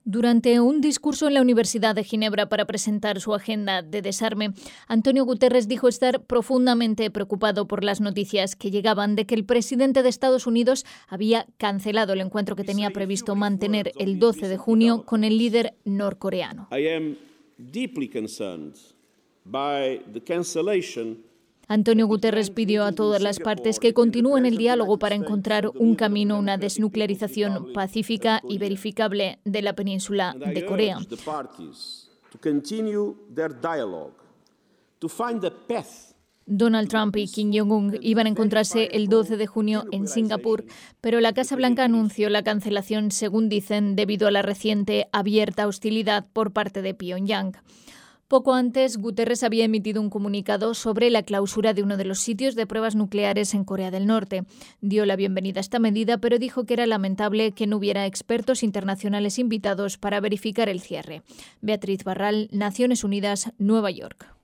Durante un discurso en la Universidad de Ginebra para presentar su agenda de desarme, Antonio Guterres dijo estar profundamente preocupado por las noticias que llegaban de que el presidente de Estados Unidos había cancelado el encuentro que tenía previsto mantener el 12 de junio con el líder norcoreano. Antonio Guterres pidió a todas las partes que continúen el diálogo para encontrar un camino a una desnuclearización pacífica y verificable de la península de Corea. Donald Trump y Kim Jong-un iban a encontrarse el 12 de junio en Singapur, pero la Casa Blanca anunció la cancelación, según dicen, debido a la reciente abierta hostilidad por parte de Pyongyang. Poco antes, Guterres había emitido un comunicado sobre la clausura de uno de los sitios de pruebas nucleares en Corea del Norte. Dio la bienvenida a esta medida, pero dijo que era lamentable que no hubiera expertos internacionales invitados para verificar el cierre. Beatriz Barral, Naciones Unidas, Nueva York.